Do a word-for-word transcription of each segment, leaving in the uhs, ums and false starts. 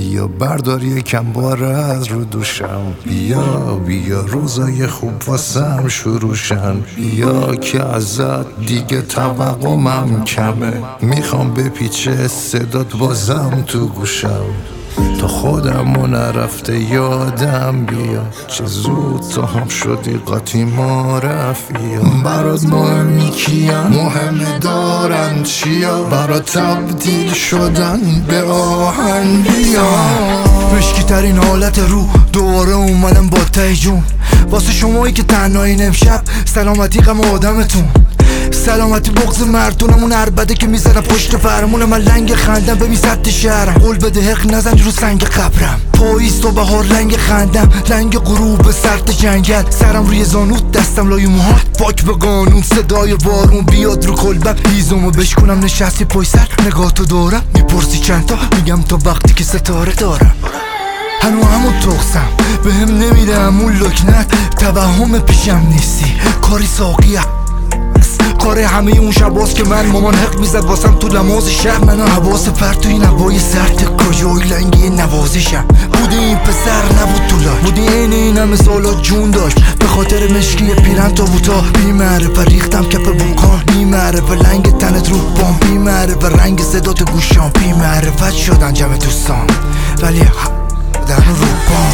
بیا بردار یکم بار از رو دوشم، بیا بیا روزای خوب واسم شروعشن، بیا که ازت دیگه توقعم کمه، میخوام بپیچه صدات بازم تو گوشم، تا خودمو نرفته یادم بیا، چه زود تو هم شدی قاطی ما رفیا، برات مهمی کیم مهم دارن چیا، برات تبدیل شدن به آهن بیا. مشکی ترین حالت رو دوباره اومدم با ته جون، واسه شمایی که تنهایین امشب سلامتی غم آدمتون، سلامتی بغض مردونمون عربده که میزنم پشت فرمون، من لنگ خندم ببین سطح شهرم، قول بده حق نزن رو سنگ قبرم، پاییز تو بهار لنگ خندم، لنگ غروب سرد جنگل، سرم روی زانوت دستم لای موهات، پاک به قانون صدای بارون بیاد رو کلبم، هیزمو بشکنم نشستی پای سر نگاه تو دارم، میپرسی چند تا میگم تا وقتی که ستاره دارم، هنو همون تخصم به هم نمیده همون لکنت، توهم پیشم نیستی کاری ساقی کار همه اون شباست که من مامان حق میزد واسم تو لماز شب، منو حواس پرت توی نوای سرد کجای لنگی نوازشم، بودی این پسر نبود تو لاک، بودی این این همه سالات جون داشت، به خاطر مشکی پیرن تا بوتا، بی معرفه ریختم کف بوکان، بی معرفه لنگ تنت رو بام، بی معرفه رنگ صدات گوشام، بی معرفت شدن جمع دوستان ولی در رو بام.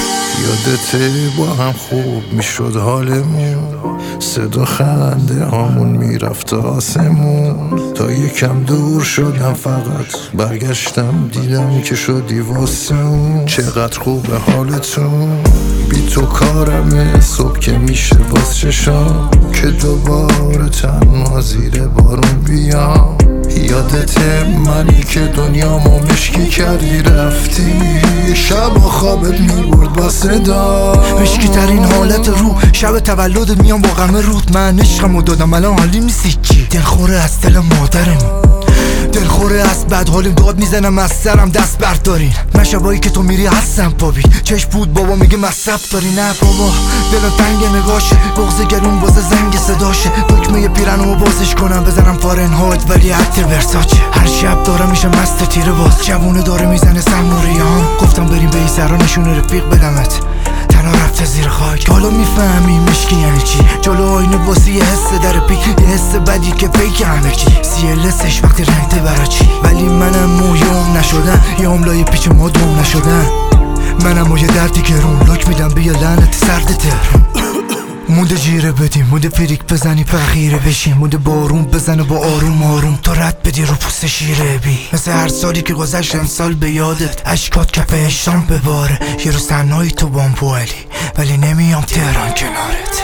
یادته با هم خوب میشد حالمون، صدا خنده هامون میرفت آسمون، تا یکم دور شدم فقط برگشتم دیدم که شدی واسه اون، چقدر خوبه حالتون، بی تو کارمه صبح که میشه باز چشام، که دوباره تنها زیر بارون بیام، یادته منی که دنیامو مشکی کردی رفتی، شب و خوابت میبرد با صدا، مشکی ترین حالت رو شب تولدت میام با غم رود، من عشقمو دادم الان حالی میسی چی، دلخوره از دل مادرمون، دلخوره از بد حالیم داد میزنم از سرم دست بردارین، من شبایی که تو میری هستم پابی، چشم بود بابا میگه مصرف داری، نه بابا دلم تنگ نگاشه، بغض گرون بازه زنگ صداشه، دکمه پیرنمو بازش کنم بزنم فارنهایت ولی عطر ورساچه، هر شب دارم میشه مست تیره باز، جوونه داره میزنه سموریان، گفتم بریم به این سرا نشون رفیق بدمت، تنها رفته زیر خاک، حالا میفهمی مشکی یعنی چی، جلو آینه واسه یه حس در پیک، یه حس بدی که فیک همه چی، سی لسش وقتی رنگته برا چی، ولی منم مویوم نشدن، یه املای پیچ ما دوم نشدن، منم و یه دردی گرون، لاک میدم بیا لعنت سرد تر، مونده جیره بدیم، مونده فریک بزنی پخیره بشیم، مونده بارون بزنه با آروم آروم، تو رد بدی رو پوست شیره بی، مثل هر سالی که گذشت امسال به یادت، اشکات کف اشتام بباره، یه روز تنهایی تو بام پوالی ولی نمیام تهران کنارت،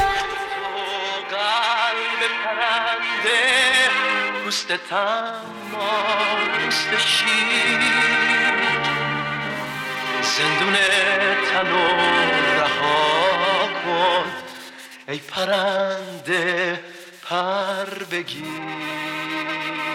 پوست تمام پوست شیر، زندون تنو رها کن ای پرنده پر بگیر.